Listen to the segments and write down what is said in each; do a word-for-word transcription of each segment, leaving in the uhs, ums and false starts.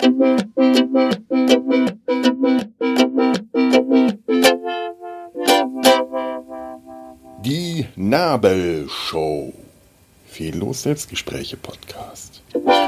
Die Nabelshow. Fehllos Selbstgespräche Podcast.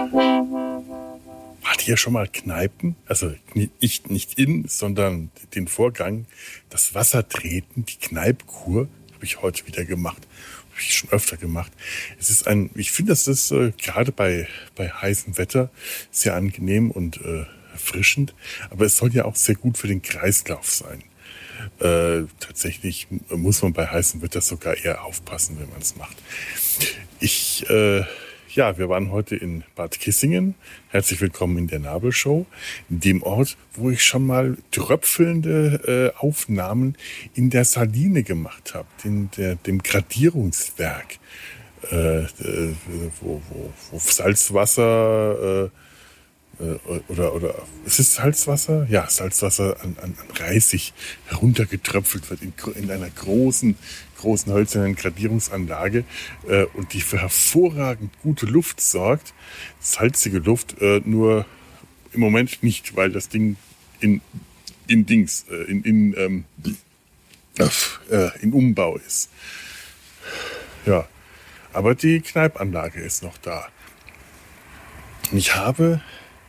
Wart ihr schon mal Kneipen? Also nicht, nicht in, sondern den Vorgang, das Wasser treten, die Kneipkur, habe ich heute wieder gemacht. Habe ich schon öfter gemacht. Es ist ein, ich finde, das ist äh, gerade bei, bei heißem Wetter sehr angenehm und äh, erfrischend. Aber es soll ja auch sehr gut für den Kreislauf sein. Äh, tatsächlich muss man bei heißem Wetter sogar eher aufpassen, wenn man es macht. Ich, äh, ja, wir waren heute in Bad Kissingen. Herzlich willkommen in der Nabelshow, dem Ort, wo ich schon mal tröpfelnde äh, Aufnahmen in der Saline gemacht habe, in der, dem Gradierungswerk, äh, äh, wo, wo, wo Salzwasser äh, Oder, oder, ist es Salzwasser? Ja, Salzwasser an, an, an Reisig heruntergetröpfelt wird in, in einer großen, großen hölzernen Gradierungsanlage äh, und die für hervorragend gute Luft sorgt. Salzige Luft, äh, nur im Moment nicht, weil das Ding in, in Dings, äh, in, in, ähm, äh, in Umbau ist. Ja, aber die Kneipanlage ist noch da. Und ich habe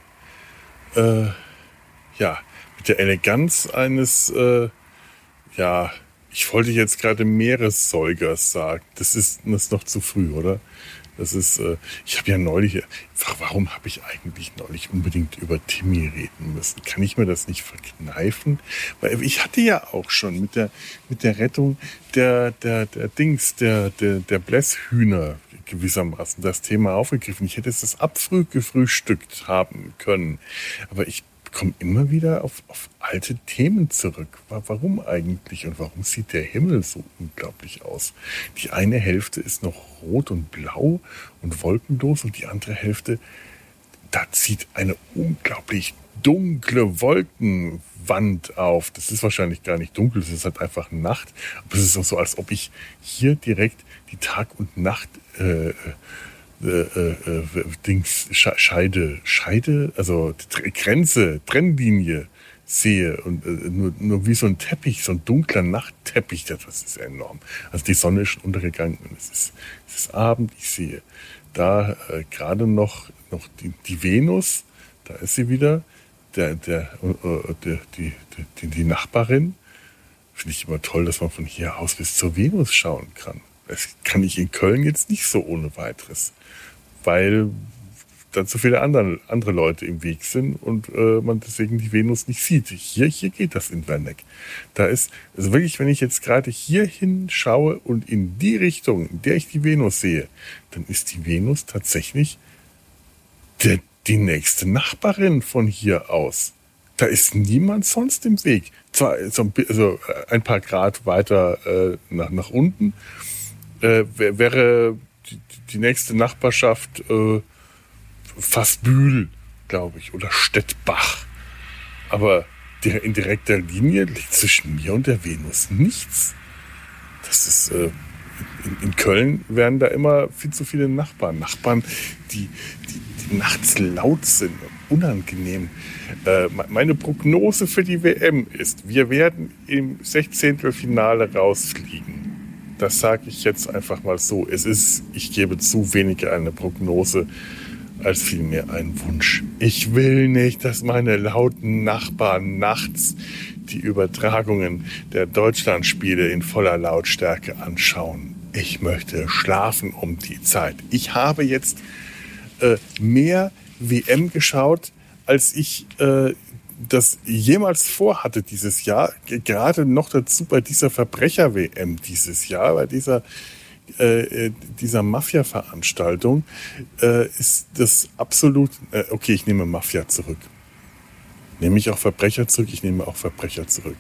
Äh, ja, mit der Eleganz eines, äh, ja, ich wollte jetzt gerade Meeressäugers sagen. Das ist, das ist noch zu früh, oder? Das ist, äh, ich habe ja neulich, warum habe ich eigentlich neulich unbedingt über Timmy reden müssen? Kann ich mir das nicht verkneifen? Weil ich hatte ja auch schon mit der, mit der Rettung der, der, der Dings, der, der, der Blässhühner gewissermaßen das Thema aufgegriffen. Ich hätte es das abfrühgefrühstückt haben können. Aber ich komme immer wieder auf, auf alte Themen zurück. Warum eigentlich? Und warum sieht der Himmel so unglaublich aus? Die eine Hälfte ist noch rot und blau und wolkenlos und die andere Hälfte, da zieht eine unglaublich dunkle Wolkenwand auf. Das ist wahrscheinlich gar nicht dunkel, es ist halt einfach Nacht. Aber es ist auch so, als ob ich hier direkt die Tag- und Nacht äh, äh, äh, äh, Dings, Scheide, Scheide, also Grenze, Trennlinie sehe und äh, nur, nur wie so ein Teppich, so ein dunkler Nachtteppich, das ist enorm. Also die Sonne ist schon untergegangen, es ist, es ist Abend, ich sehe da äh, gerade noch, noch die, die Venus, da ist sie wieder, der, der, äh, der, die, die, die Nachbarin. Finde ich immer toll, dass man von hier aus bis zur Venus schauen kann. Das kann ich in Köln jetzt nicht so ohne weiteres, weil dann zu viele andere, andere Leute im Weg sind und äh, man deswegen die Venus nicht sieht. Hier, hier geht das in Werneck. Da ist, also wirklich, wenn ich jetzt gerade hier hinschaue und in die Richtung, in der ich die Venus sehe, dann ist die Venus tatsächlich der, die nächste Nachbarin von hier aus. Da ist niemand sonst im Weg. Zwar so ein, also ein paar Grad weiter äh, nach, nach unten äh, wäre die, die nächste Nachbarschaft äh, Fassbühl, glaube ich, oder Stettbach. Aber in direkter Linie liegt zwischen mir und der Venus nichts. Das ist äh, in, in Köln werden da immer viel zu viele Nachbarn. Nachbarn, die, die, die nachts laut sind, unangenehm. Äh, meine Prognose für die W M ist, wir werden im Sechzehntelfinale rausfliegen. Das sage ich jetzt einfach mal so. Es ist, ich gebe zu, weniger eine Prognose als vielmehr ein Wunsch. Ich will nicht, dass meine lauten Nachbarn nachts die Übertragungen der Deutschlandspiele in voller Lautstärke anschauen. Ich möchte schlafen um die Zeit. Ich habe jetzt äh, mehr W M geschaut, als ich äh, das jemals vorhatte dieses Jahr. Gerade noch dazu bei dieser Verbrecher-W M dieses Jahr, bei dieser Äh, dieser Mafia-Veranstaltung äh, ist das absolut, äh, okay, ich nehme Mafia zurück. Nehme ich auch Verbrecher zurück? Ich nehme auch Verbrecher zurück.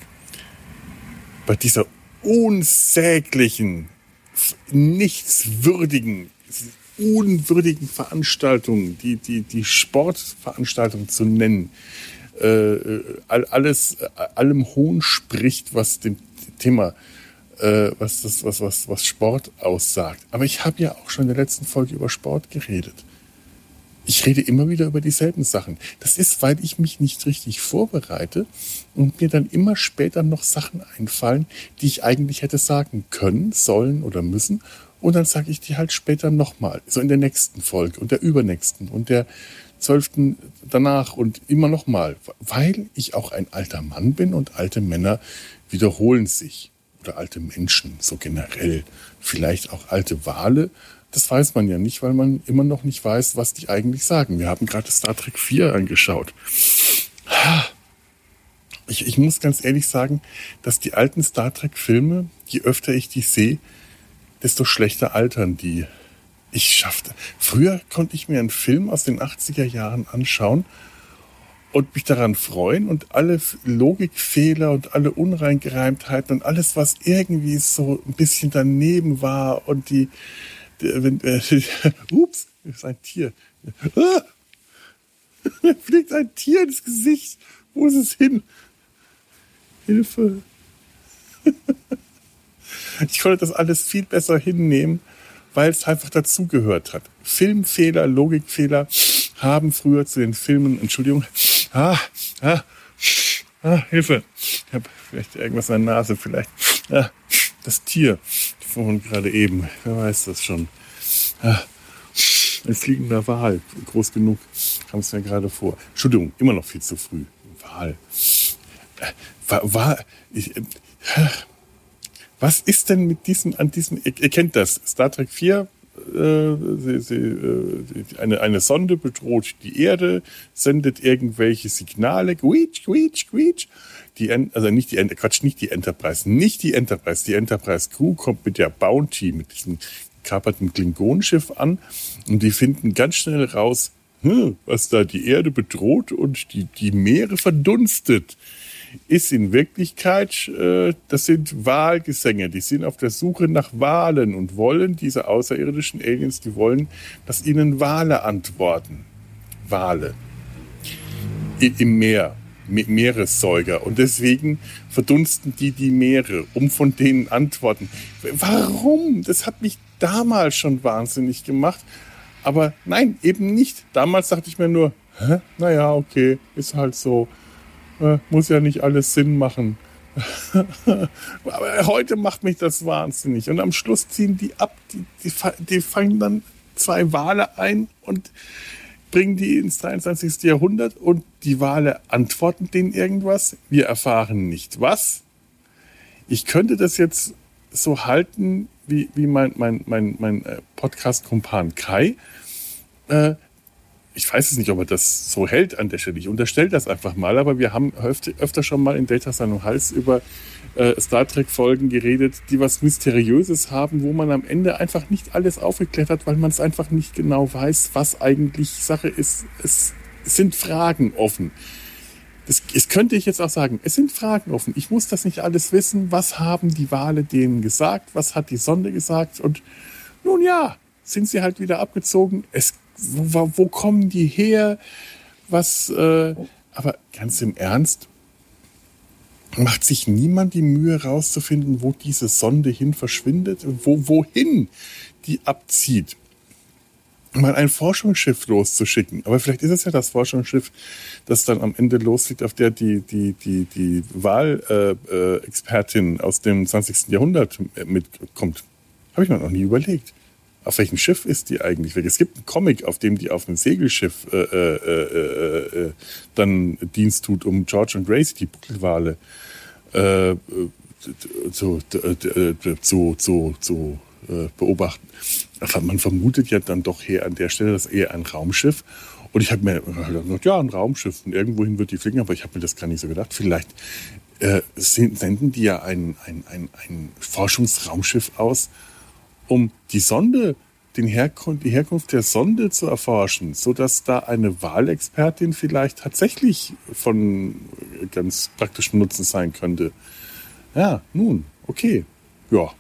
Bei dieser unsäglichen, nichtswürdigen, unwürdigen Veranstaltung, die, die, die Sportveranstaltung zu nennen, äh, alles, allem Hohn spricht, was dem Thema Äh, was, das, was, was, was Sport aussagt. Aber ich habe ja auch schon in der letzten Folge über Sport geredet. ich rede immer wieder über dieselben Sachen. Das ist, weil ich mich nicht richtig vorbereite und mir dann immer später noch Sachen einfallen, die ich eigentlich hätte sagen können, sollen oder müssen. Und dann sage ich die halt später nochmal, so in der nächsten Folge und der übernächsten und der zwölften danach und immer nochmal, weil ich auch ein alter Mann bin und alte Männer wiederholen sich. Oder alte Menschen, so generell. Vielleicht auch alte Wale. Das weiß man ja nicht, weil man immer noch nicht weiß, was die eigentlich sagen. Wir haben gerade Star Trek vier angeschaut. Ich, ich muss ganz ehrlich sagen, dass die alten Star Trek-Filme, je öfter ich die sehe, desto schlechter altern die. Ich schaffte. Früher konnte ich mir einen Film aus den achtziger Jahren anschauen und mich daran freuen und alle Logikfehler und alle Unreingereimtheiten und alles, was irgendwie so ein bisschen daneben war und die Wenn, äh, ups, das ist ein Tier. Ah, mir fliegt ein Tier ins Gesicht. Wo ist es hin? Hilfe. Ich konnte das alles viel besser hinnehmen, weil es einfach dazugehört hat. Filmfehler, Logikfehler haben früher zu den Filmen, Entschuldigung, ah, ah, ah, Hilfe. Ich habe vielleicht irgendwas in der Nase, vielleicht. Ah, das Tier. Von gerade eben, wer weiß das schon. Ah, ein fliegender Wal, groß genug, kam es mir gerade vor. Entschuldigung, immer noch viel zu früh. Wal. Äh, war, war, ich, äh, was ist denn mit diesem, an diesem, ihr, ihr kennt das, Star Trek vier, äh, sie, sie, äh, eine, eine Sonde bedroht die Erde, sendet irgendwelche Signale, quietsch, quietsch, quietsch. Die, also nicht die, Quatsch, nicht die Enterprise, nicht die Enterprise. Die Enterprise Crew kommt mit der Bounty, mit diesem gekaperten Klingonenschiff an und die finden ganz schnell raus, hm, was da die Erde bedroht und die, die Meere verdunstet, ist in Wirklichkeit, äh, das sind Walgesänge, die sind auf der Suche nach Walen und wollen, diese außerirdischen Aliens, die wollen, dass ihnen Wale antworten. Wale. I, im Meer. Meeressäuger und deswegen verdunsten die die Meere, um von denen Antworten. Warum? Das hat mich damals schon wahnsinnig gemacht, aber nein, eben nicht. Damals dachte ich mir nur, hä? Naja, okay, ist halt so, äh, muss ja nicht alles Sinn machen. Aber heute macht mich das wahnsinnig und am Schluss ziehen die ab, die, die, die fangen dann zwei Wale ein und bringen die ins dreiundzwanzigste Jahrhundert und die Wale antworten denen irgendwas. Wir erfahren nicht was. Ich könnte das jetzt so halten, wie, wie mein, mein, mein, mein Podcast-Kumpan Kai. Äh, ich weiß es nicht, ob er das so hält an der Stelle. Ich unterstelle das einfach mal, aber wir haben öfter, öfter schon mal in Delta San Hals über äh, Star Trek-Folgen geredet, die was Mysteriöses haben, wo man am Ende einfach nicht alles aufgeklärt hat, weil man es einfach nicht genau weiß, was eigentlich Sache ist. Es, es sind Fragen offen. Das, das könnte ich jetzt auch sagen. Es sind Fragen offen. Ich muss das nicht alles wissen. Was haben die Wale denen gesagt? Was hat die Sonde gesagt? Und nun ja, sind sie halt wieder abgezogen. Es, wo, wo kommen die her? Was? Äh, aber ganz im Ernst, macht sich niemand die Mühe rauszufinden, wo diese Sonde hin verschwindet, wo, wohin die abzieht. Mal ein Forschungsschiff loszuschicken. Aber vielleicht ist es ja das Forschungsschiff, das dann am Ende losfliegt, auf der die, die, die, die Wahlexpertin äh, aus dem zwanzigsten Jahrhundert mitkommt. Habe ich mir noch nie überlegt. Auf welchem Schiff ist die eigentlich weg? Es gibt einen Comic, auf dem die auf einem Segelschiff äh, äh, äh, äh, dann Dienst tut, um George und Grace, die Buckelwale, äh, zu, zu, zu, zu äh, beobachten. Aber man vermutet ja dann doch hier an der Stelle, das ist eher ein Raumschiff. Und ich habe mir gedacht, ja, ein Raumschiff und irgendwohin wird die fliegen, aber ich habe mir das gar nicht so gedacht. Vielleicht äh, senden die ja ein, ein, ein, ein Forschungsraumschiff aus, um die Sonde, den Herkunft, die Herkunft der Sonde zu erforschen, sodass da eine Wahlexpertin vielleicht tatsächlich von ganz praktischem Nutzen sein könnte. Ja, nun, okay, ja.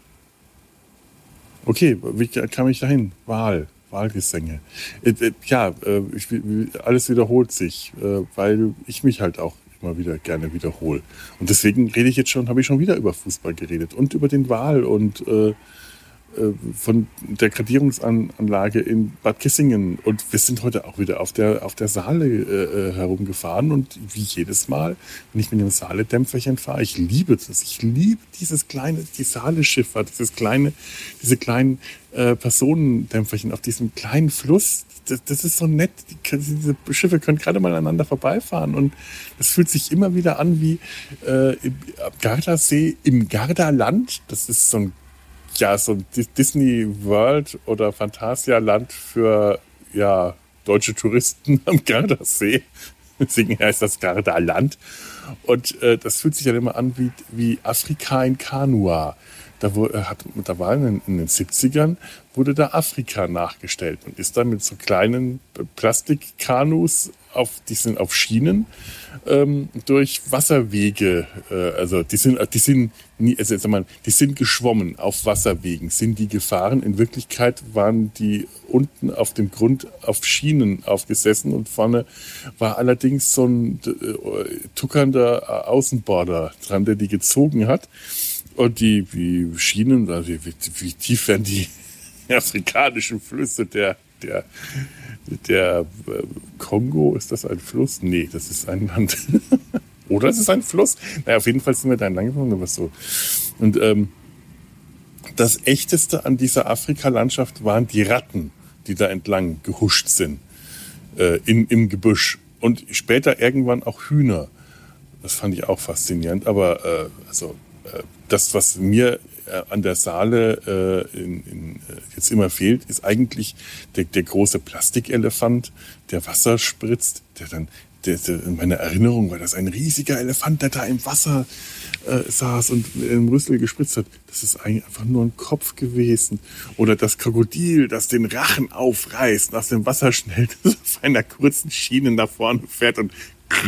Okay, wie kam ich dahin? Wahl, Wahlgesänge. Äh, äh, ja, äh, ich, alles wiederholt sich, äh, weil ich mich halt auch immer wieder gerne wiederhole. Und deswegen rede ich jetzt schon, habe ich schon wieder über Fußball geredet und über den Wahl und äh, von der Gradierungsanlage in Bad Kissingen. Und wir sind heute auch wieder auf der, auf der Saale äh, herumgefahren. Und wie jedes Mal, wenn ich mit dem Saale-Dämpferchen fahre, ich liebe das. Ich liebe dieses kleine, die Saale-Schifffahrt, dieses kleine, diese kleinen äh, Personendämpferchen auf diesem kleinen Fluss. Das, das ist so nett. Die, diese Schiffe können gerade mal aneinander vorbeifahren. Und es fühlt sich immer wieder an wie äh, im Gardasee im Gardaland. Das ist so ein Ja, so ein Disney World oder Phantasialand für ja, deutsche Touristen am Gardasee. Deswegen heißt das Gardaland. Und äh, das fühlt sich dann immer an wie, wie Afrika in Kanua. Da, wo, äh, hat, da war in, in den siebzigern wurde da Afrika nachgestellt und ist dann mit so kleinen Plastikkanus, auf, die sind auf Schienen, ähm, durch Wasserwege, äh, also die sind, die sind nie, also sag mal, die sind geschwommen auf Wasserwegen, sind die gefahren. In Wirklichkeit waren die unten auf dem Grund auf Schienen aufgesessen und vorne war allerdings so ein äh, tuckernder Außenborder dran, der die gezogen hat. Und die, die Schienen, also wie, wie tief werden die afrikanischen Flüsse, der, der, der äh, Kongo, ist das ein Fluss? Nee, das ist ein Land. Oder es ist ein Fluss? Naja, auf jeden Fall sind wir da entlang gefahren oder was so. Und ähm, das Echteste an dieser Afrika-Landschaft waren die Ratten, die da entlang gehuscht sind, äh, in, im Gebüsch. Und später irgendwann auch Hühner. Das fand ich auch faszinierend. Aber äh, also äh, das, was mir äh, an der Saale äh, in, in, äh, jetzt immer fehlt, ist eigentlich der, der große Plastikelefant, der Wasser spritzt, der dann, der, der, in meiner Erinnerung war das ein riesiger Elefant, der da im Wasser äh, saß und im Rüssel gespritzt hat. Das ist eigentlich einfach nur ein Kopf gewesen. Oder das Krokodil, das den Rachen aufreißt, aus dem Wasser schnell auf einer kurzen Schiene nach vorne fährt und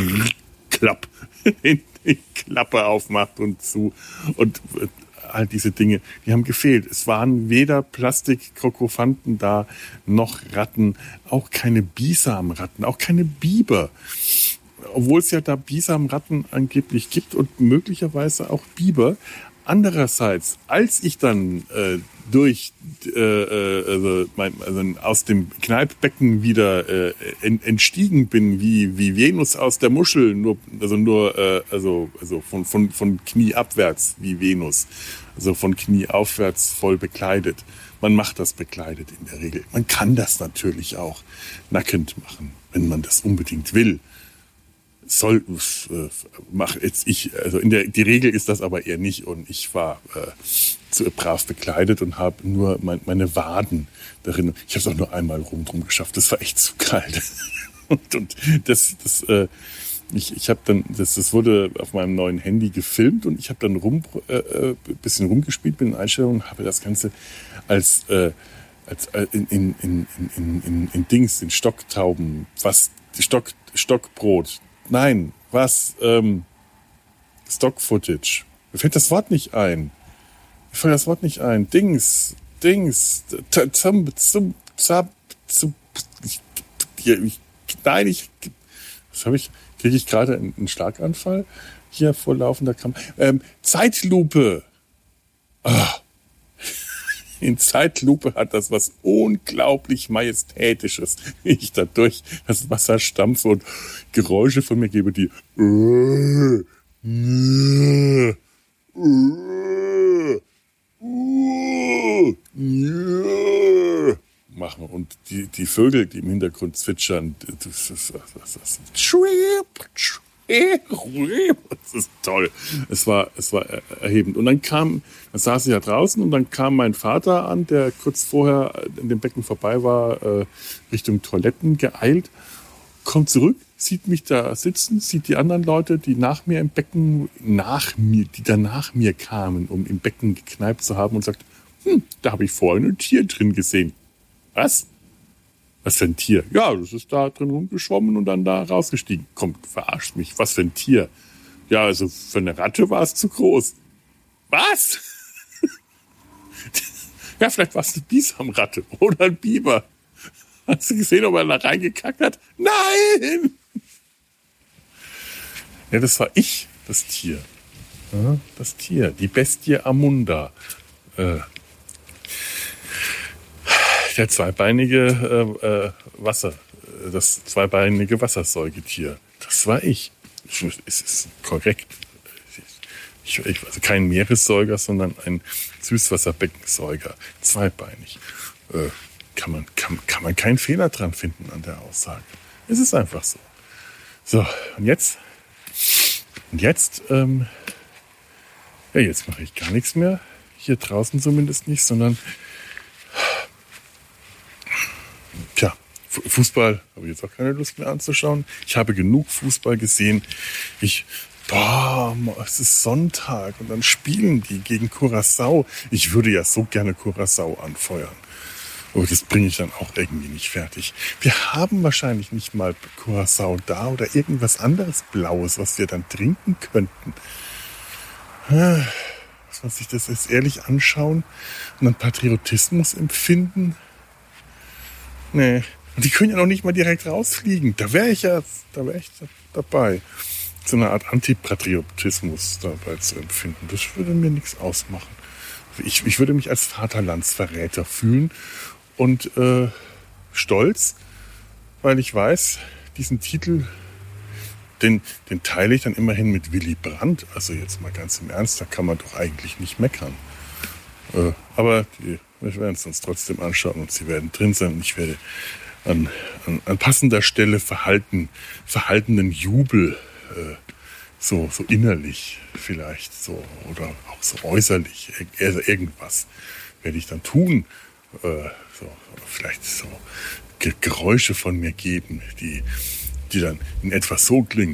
klapp, die Klappe aufmacht und zu. Und all diese Dinge, die haben gefehlt. Es waren weder Plastik-Krokofanten da, noch Ratten, auch keine Bisamratten, auch keine Biber. Obwohl es ja da Bisamratten angeblich gibt und möglicherweise auch Biber. Andererseits, als ich dann äh, durch äh, also, mein, also aus dem Kneippbecken wieder äh, entstiegen bin, wie wie Venus aus der Muschel, nur also nur äh, also also von von von Knie abwärts wie Venus, also von Knie aufwärts voll bekleidet. Man macht das bekleidet in der Regel. Man kann das natürlich auch nackend machen, wenn man das unbedingt will. Soll äh, mach jetzt ich also in der die Regel ist das aber eher nicht, und ich war äh, zu brav bekleidet und habe nur mein, meine Waden darin. Ich habe es auch nur einmal rum drum geschafft. Das war echt zu kalt. und, und das das äh, ich ich habe dann das das wurde auf meinem neuen Handy gefilmt und ich habe dann rum äh, bisschen rumgespielt mit den Einstellungen und habe das Ganze als äh, als äh, in, in, in, in, in, in Dings in Stocktauben was Stock Stockbrot. Nein, was? Ähm, Stock-Footage. Mir fällt das Wort nicht ein. Mir fällt das Wort nicht ein. Dings, Dings, zum, zum, zum, nein, ich, was habe ich, kriege ich gerade einen Schlaganfall hier vor laufender Kamera. Ähm, Zeitlupe. Ah. In Zeitlupe hat das was unglaublich Majestätisches. Ich da durch das Wasser stampfe und Geräusche von mir gebe, die machen. Und die, die Vögel, die im Hintergrund zwitschern, das ist, das ist, das ist toll. Es war, es war erhebend. Und dann kam, dann saß ich ja draußen und dann kam mein Vater an, der kurz vorher in dem Becken vorbei war, äh, Richtung Toiletten geeilt, kommt zurück, sieht mich da sitzen, sieht die anderen Leute, die nach mir im Becken, nach mir, die da nach mir kamen, um im Becken gekneipt zu haben, und sagt, hm, da habe ich vorhin ein Tier drin gesehen. Was? Was für ein Tier? Ja, das ist da drin rumgeschwommen und dann da rausgestiegen. Komm, verarscht mich. Was für ein Tier? Ja, also für eine Ratte war es zu groß. Was? Ja, vielleicht war es eine Bisamratte oder ein Biber. Hast du gesehen, ob er da reingekackt hat? Nein! Ja, das war ich, das Tier. Ja, das Tier, die Bestie Amunda. Äh, Der zweibeinige äh, äh, Wasser, das zweibeinige Wassersäugetier, das war ich. Es ist korrekt. Ich, ich, also kein Meeressäuger, sondern ein Süßwasserbeckensäuger, zweibeinig. Äh, kann man, kann, kann man keinen Fehler dran finden an der Aussage. Es ist einfach so. So, und jetzt? Und jetzt, ähm, ja, jetzt mache ich gar nichts mehr. Hier draußen zumindest nicht, sondern tja, Fußball habe ich jetzt auch keine Lust mehr anzuschauen. Ich habe genug Fußball gesehen. Ich, boah, es ist Sonntag und dann spielen die gegen Curaçao. Ich würde ja so gerne Curaçao anfeuern. Aber das bringe ich dann auch irgendwie nicht fertig. Wir haben wahrscheinlich nicht mal Curaçao da oder irgendwas anderes Blaues, was wir dann trinken könnten. Muss man sich das jetzt ehrlich anschauen und dann Patriotismus empfinden? Nee. Und die können ja noch nicht mal direkt rausfliegen. Da wäre ich ja, da wäre ich dabei. So eine Art Antipatriotismus dabei zu empfinden. Das würde mir nichts ausmachen. Ich, ich würde mich als Vaterlandsverräter fühlen und äh, stolz, weil ich weiß, diesen Titel, den, den teile ich dann immerhin mit Willy Brandt. Also jetzt mal ganz im Ernst, da kann man doch eigentlich nicht meckern. Äh, aber die, wir werden es uns trotzdem anschauen und sie werden drin sein. Und ich werde an, an, an passender Stelle verhalten, verhaltenen Jubel, äh, so, so innerlich vielleicht, so, oder auch so äußerlich, also irgendwas werde ich dann tun. Äh, so, vielleicht so Ge- Geräusche von mir geben, die, die dann in etwa so klingen.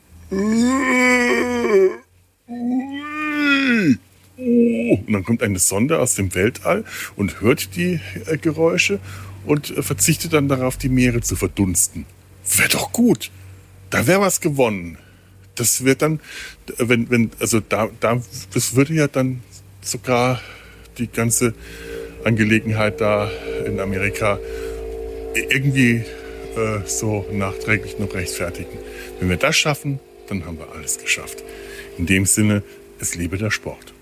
Und dann kommt eine Sonde aus dem Weltall und hört die äh, Geräusche und äh, verzichtet dann darauf, die Meere zu verdunsten. Wäre doch gut. Da wäre was gewonnen. Das wird dann, wenn, wenn, also da, da, das würde ja dann sogar die ganze Angelegenheit da in Amerika irgendwie äh, so nachträglich noch rechtfertigen. Wenn wir das schaffen, dann haben wir alles geschafft. In dem Sinne, es lebe der Sport.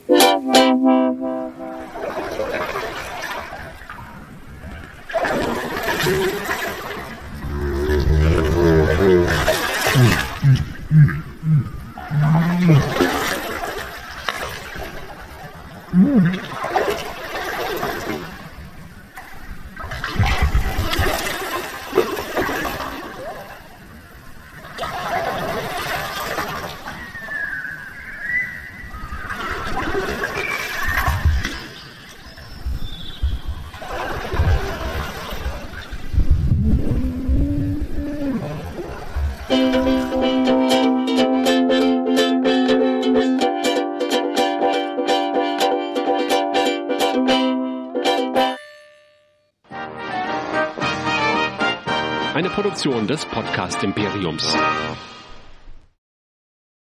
Eine Produktion des Podcast Imperiums.